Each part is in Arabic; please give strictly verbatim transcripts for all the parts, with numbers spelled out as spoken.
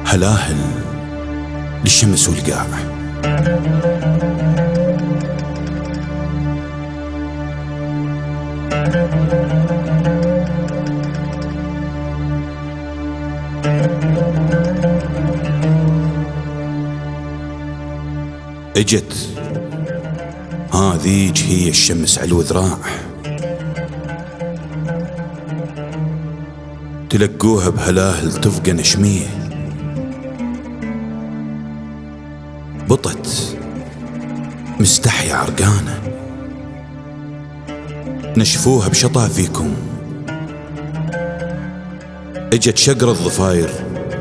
هلاهل للشمس والقاع. اجت هذيج هي الشمس علو ذراع، تلقوها بهلاهل تفقى نشميه، بطت مستحية عرقانة، نشفوها بشطافيكم. اجت شقر الضفاير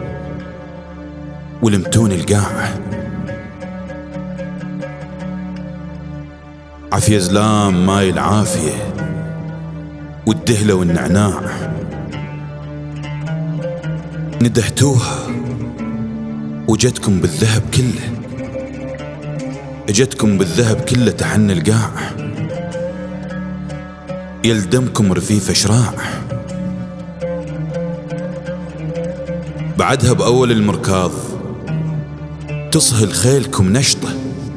ولمتون القاع، عافية زلام ماي العافية والدهلة والنعناع، ندهتوها وجتكم بالذهب كله، اجتكم بالذهب كله تحن القاع، يلدمكم رفيف شراع. بعدها بأول المركاض تصهل خيلكم نشطة،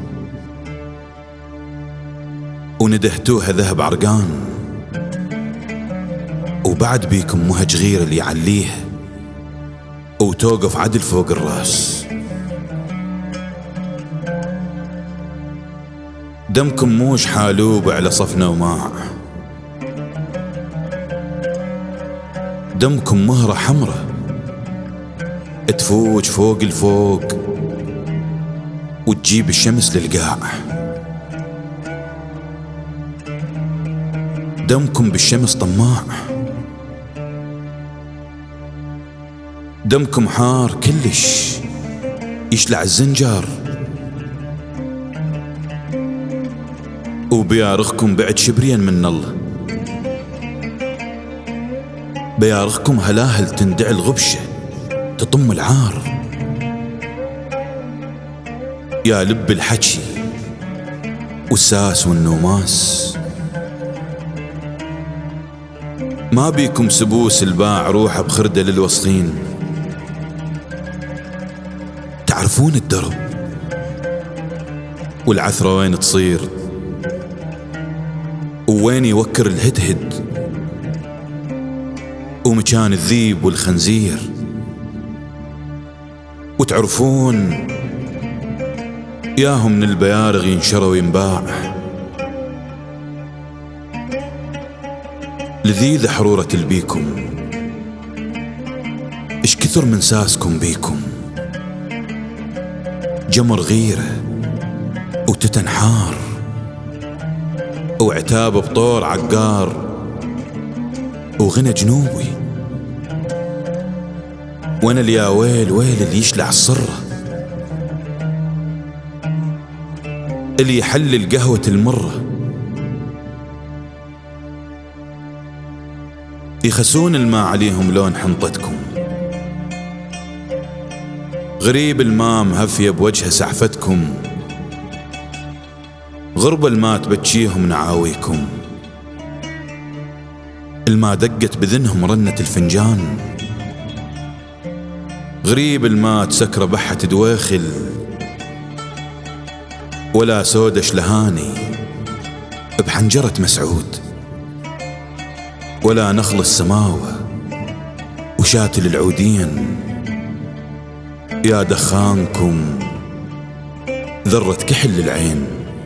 وندهتوها ذهب عرقان، وبعد بيكم مهج غير اللي يعليها وتوقف عدل فوق الراس. دمكم موش حالوب على صفنا وماع، دمكم مهرة حمرة تفوج فوق الفوق وتجيب الشمس للقاع. دمكم بالشمس طماع، دمكم حار كلش يشلع الزنجار، وبيارخكم بعد شبرين من الله، بيارخكم هلاهل تندع الغبشة تطم العار. يا لب الحكي والساس والنوماس، ما بيكم سبوس الباع روحه بخردة للوسطين. تعرفون الدرب والعثرة وين تصير، ووين يوكر الهدهد، ومكان الذيب والخنزير. وتعرفون ياهم من البيارغ ينشروا وينباع، لذيذ حرورة البيكم، اش كثر من ساسكم بيكم، جمر غيرة وتتنحار، وعتاب بطور عقار، وغنى جنوبي. وانا اليا ويل ويل اللي يشلع الصرة، اللي يحل القهوة المرة، يخسون الماء عليهم لون حنطتكم. غريب الماء مهفية بوجه سعفتكم، غرب الماء تبتشيهم نعاويكم. الماء دقت بذنهم رنة الفنجان، غريب الماء تسكر بحة دواخل، ولا سودش لهاني بحنجرة مسعود، ولا نخل السماوة وشاتل العودين. يا دخانكم ذرة كحل للعين.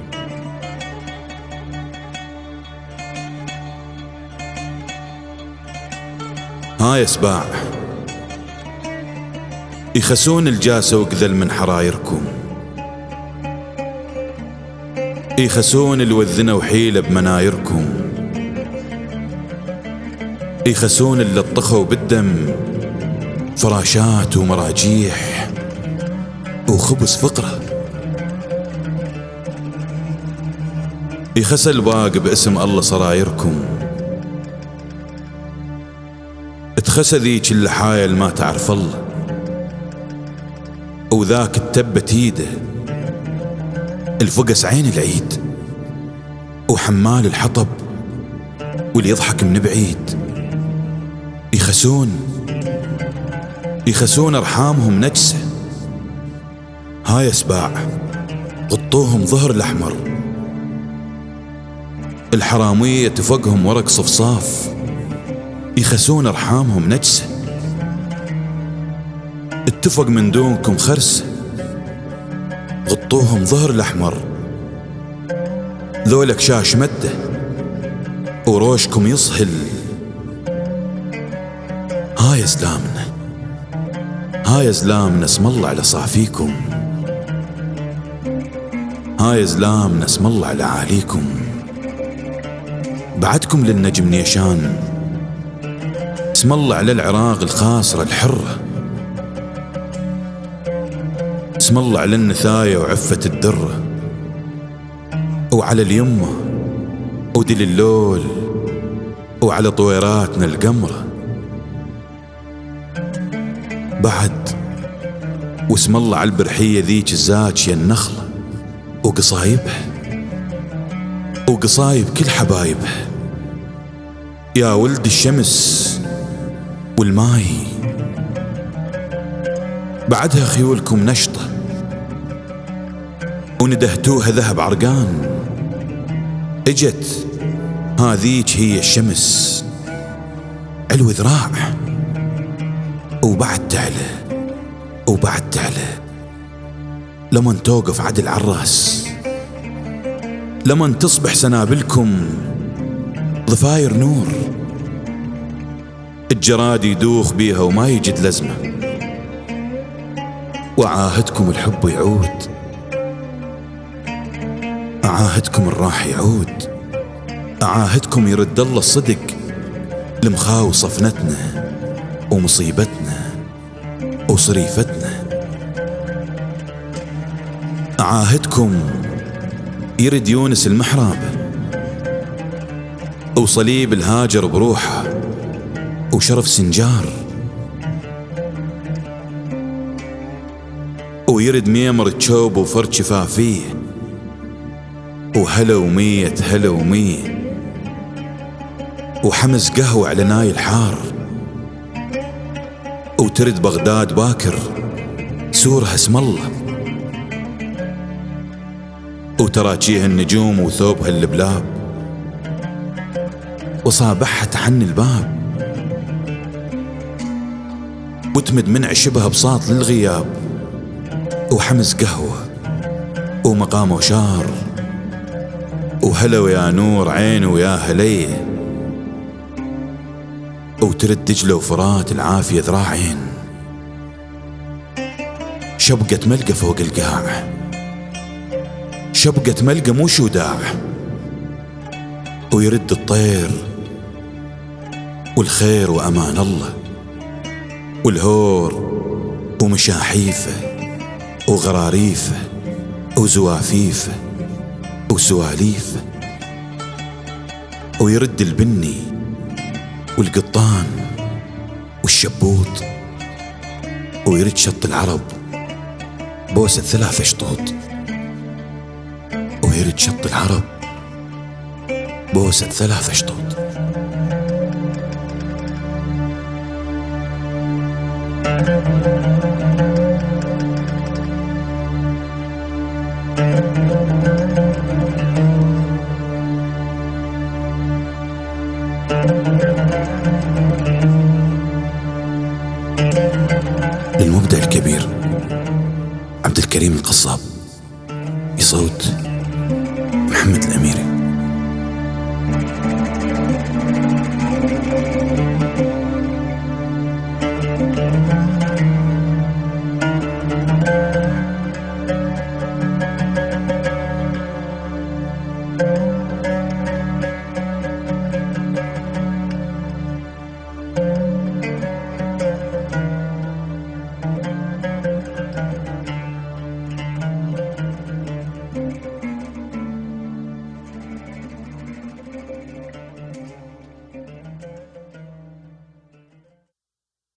ها يا سباع يخسون الجاسة وقذل من حرايركم، يخسون الوذنة وحيلة بمنايركم، يخسون اللي طخوا بالدم فراشات ومراجيح وخبز فقرة. يخسى الباق باسم الله صرايركم، تخسى ذيك اللحايل ما تعرف الله، وذاك التبت ايده الفقس عين العيد، وحمال الحطب واللي يضحك من بعيد. يخسون يخسون أرحامهم نجسة. هاي أسباع غطوهم ظهر الأحمر، الحرامية تفقهم ورق صفصاف، يخسون أرحامهم نجسة. اتفق من دونكم خرسة، غطوهم ظهر الأحمر، ذولك شاش مدة وروشكم يصهل. هاي أزلامنا، هاي أزلامنا اسم الله على صافيكم، هاي أزلامنا اسم الله على عاليكم. بعدكم للنجم نيشان، اسم الله على العراق الخاصرة الحرة، اسم الله على النثايا وعفة الدرة، وعلى اليمة ودل اللول، وعلى طويراتنا القمرة. بعد واسم الله على البرحية ذيك الزاكية النخلة وقصايبها، وقصايب كل حبايبها. يا ولد الشمس والماي، بعدها خيولكم نشطة وندهتوها ذهب عرقان. اجت هذيك هي الشمس، علو ذراع وبعد تعلى وبعد تعلى، لمن توقف عدل عالراس، لمن تصبح سنابلكم ضفاير نور. الجراد يدوخ بيها وما يجد لزمة، وعاهدكم الحب يعود، أعاهدكم الراح يعود، أعاهدكم يرد الله الصدق لمخاو صفنتنا ومصيبتنا وصريفتنا. أعاهدكم يرد يونس المحراب وصليب الهاجر بروحه وشرف سنجار، ويرد ميمر تشوب وفرد شفافيه، وهلا ومية هلا ومية، وحمز قهوة على ناي الحار، وترد بغداد باكر سورها اسم الله، وتراجيها النجوم وثوبها اللبلاب، وصابحها تحني الباب، وتمد من عشبها بساط للغياب، وحمز قهوة ومقام وشار، وهلا ويا نور عين ويا هليه، وترد دجلة وفرات العافية ذراعين، شبقة ملقى فوق القاع، شبقة ملقى مو شوداع، ويرد الطير والخير وأمان الله، والهور ومشاحيفه وغراريفه وزوافيفه وسواليفه، ويرد البني والقطان والشبوط، ويرد شط العرب بوسة ثلاث شطوط، ويرد شط العرب بوسة ثلاث شطوط. للمبدع الكبير عبد الكريم القصاب، بصوت محمد الأميري.